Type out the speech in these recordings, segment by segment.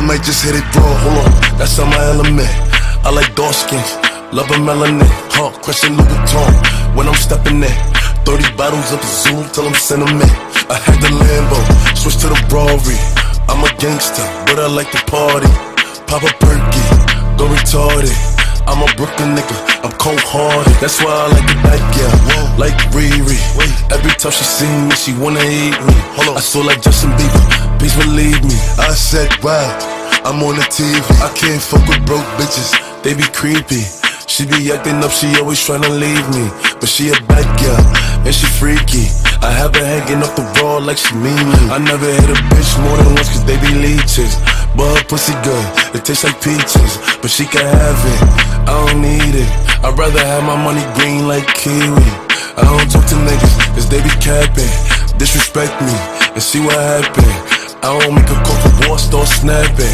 might just hit it raw, hold on, that's on my element. I like dark skins, love a melanin. Question Louis Vuitton when I'm stepping in. 30 bottles up the zoo till I'm sentiment. I had the Lambo, switch to the Rory. I'm a gangster, but I like to party. Pop a perky, go retarded. I'm a Brooklyn nigga, I'm cold-hearted. That's why I like the bad girl, like Riri. Every time she see me, she wanna eat me. I saw like Justin Bieber, please believe me. I said, wow, I'm on the TV. I can't fuck with broke bitches, they be creepy. She be acting up, she always tryna leave me. But she a bad girl, and she freaky. I have her hanging off the wall like she mean me. I never hit a bitch more than once cause they be leeches. But her pussy good, it tastes like peaches. But she can have it, I don't need it. I'd rather have my money green like kiwi. I don't talk to niggas cause they be capping. Disrespect me and see what happen. I don't make a call for war, start snapping.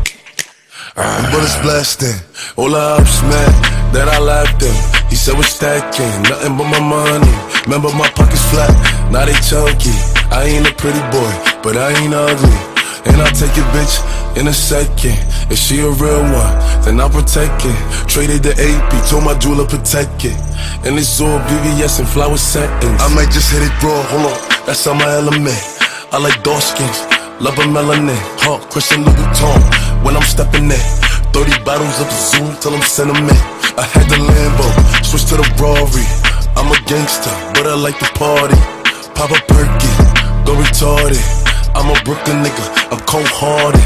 Bullets blasting, all the ups mad that I laughed him. He said we're stacking, nothing but my money. Remember my pockets flat, now they chunky. I ain't a pretty boy, but I ain't ugly. And I'll take your bitch in a second. If she a real one, then I'll protect it. Traded the AP, told my jeweler protect it. And it's all VVS and flower settings. I might just hit it raw, hold on, that's on my element. I like dark skins, love a melanin. Question Louis Vuitton when I'm stepping in. 30 bottles up the zoo till I'm sentiment. I had the Lambo, switch to the Rory. I'm a gangster, but I like to party. Pop a perky, go retarded. I'm a Brooklyn nigga, I'm cold-hearted.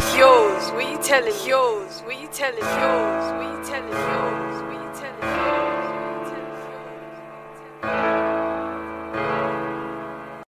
Yours, what you telling? Yours, what you telling? Yours, what you telling? Yours, what you telling?